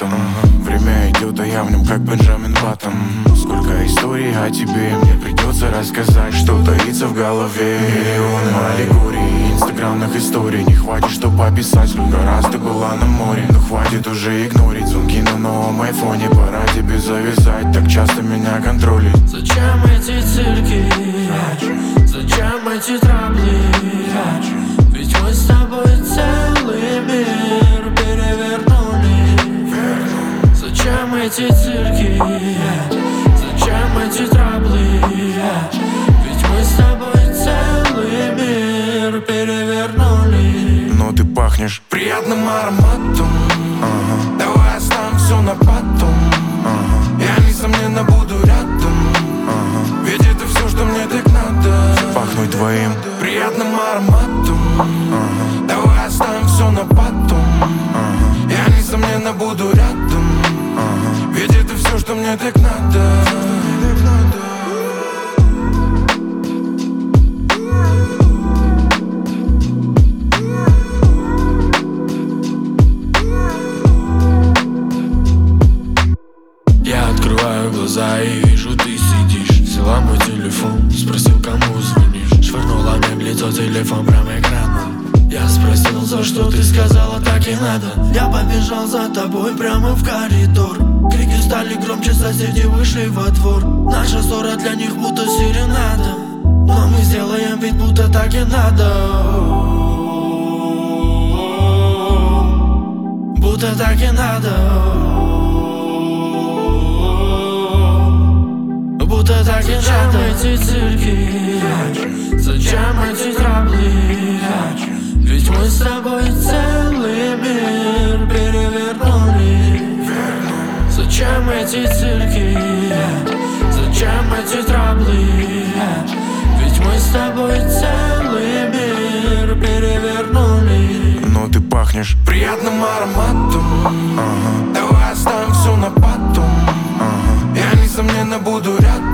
ароматом. Время идет, а я в нем как Бенджамин Баттон. Сколько историй о тебе мне придется рассказать, что таится в голове. Миллионы аллегорий, инстаграмных историй. Не хватит, чтоб описать, сколько раз ты была на море. Но хватит уже игнорить звонки на новом айфоне. Пора тебе зависать, так часто меня контролить. Зачем эти цирки? Зачем эти трабли? Ведь мы с тобой целый мир перевернули. Зачем эти цирки? Зачем эти трабли? Ведь мы с тобой целый мир перевернули. Но ты пахнешь приятным ароматом. Давай оставим все на потом. Я несомненно буду рядом. Ведь это все, что мне так надо. Пахнуть твоим приятным ароматом. Давай оставим все на потом. Я несомненно буду рядом. Ведь это все, что мне так надо. Я открываю глаза и вижу, ты сидишь. Взяла мой телефон, спросил, кому звонишь. Швырнула мне в лицо телефон прямо экраном. Я спросил, за что ты сказала, так и надо. Я побежал за тобой прямо в коридор. Крики стали громче, соседи вышли во двор. Наша ссора для них будто серенада. Но мы сделаем вид, будто так и надо. Будто так и надо. Будто так и надо. Зачем эти цирки? Зачем эти трабли? Ведь мы с тобой целый мир перевернули. Зачем эти цирки? Зачем эти трабли? Ведь мы с тобой целый мир перевернули. Но ты пахнешь приятным ароматом. Давай оставим все на потом. Я несомненно буду рядом.